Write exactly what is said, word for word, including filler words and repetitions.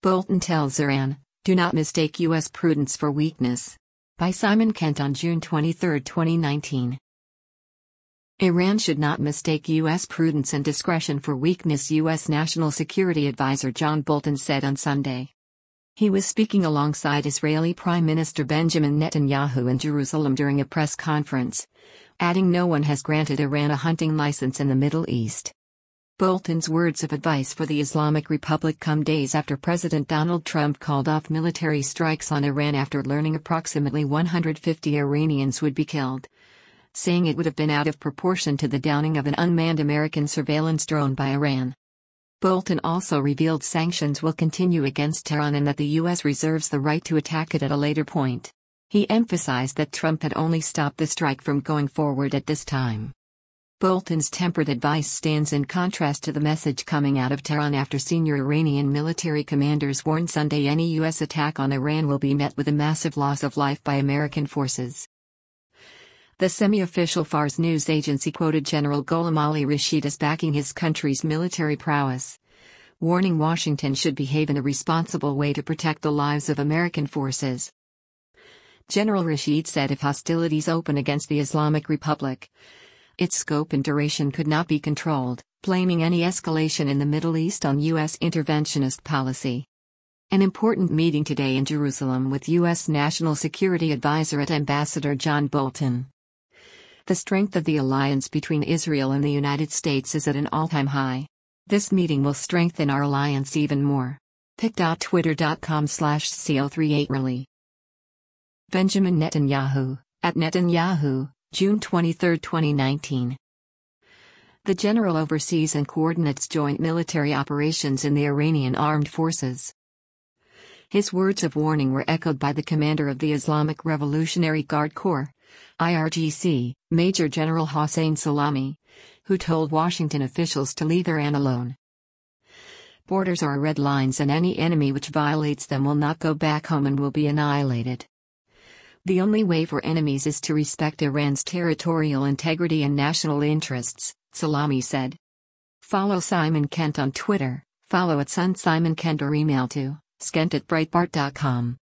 Bolton tells Iran, "Do not mistake U S prudence for weakness." By Simon Kent on June twenty-third, twenty nineteen. Iran should not mistake U S prudence and discretion for weakness, U S National Security Advisor John Bolton said on Sunday. He was speaking alongside Israeli Prime Minister Benjamin Netanyahu in Jerusalem during a press conference, adding no one has granted Iran a hunting license in the Middle East. Bolton's words of advice for the Islamic Republic come days after President Donald Trump called off military strikes on Iran after learning approximately one hundred fifty Iranians would be killed, saying it would have been out of proportion to the downing of an unmanned American surveillance drone by Iran. Bolton also revealed sanctions will continue against Tehran and that the U S reserves the right to attack it at a later point. He emphasized that Trump had only stopped the strike from going forward at this time. Bolton's tempered advice stands in contrast to the message coming out of Tehran after senior Iranian military commanders warned Sunday any U S attack on Iran will be met with a massive loss of life by American forces. The semi-official Fars news agency quoted General Gholam Ali Rashid as backing his country's military prowess, warning Washington should behave in a responsible way to protect the lives of American forces. General Rashid said if hostilities open against the Islamic Republic, its scope and duration could not be controlled, blaming any escalation in the Middle East on U S interventionist policy. An important meeting today in Jerusalem with U S National Security Advisor at Ambassador John Bolton. The strength of the alliance between Israel and the United States is at an all-time high. This meeting will strengthen our alliance even more. pic dot twitter dot com slash C O thirty-eight really. Benjamin Netanyahu, at Netanyahu, June twenty-third, twenty nineteen. The general oversees and coordinates joint military operations in the Iranian armed forces. His words of warning were echoed by the commander of the Islamic Revolutionary Guard Corps, I R G C, Major General Hossein Salami, who told Washington officials to leave Iran alone. Borders are red lines and any enemy which violates them will not go back home and will be annihilated. The only way for enemies is to respect Iran's territorial integrity and national interests, Salami said. Follow Simon Kent on Twitter, follow at Sun Simon Kent or email to skent at breitbart dot com.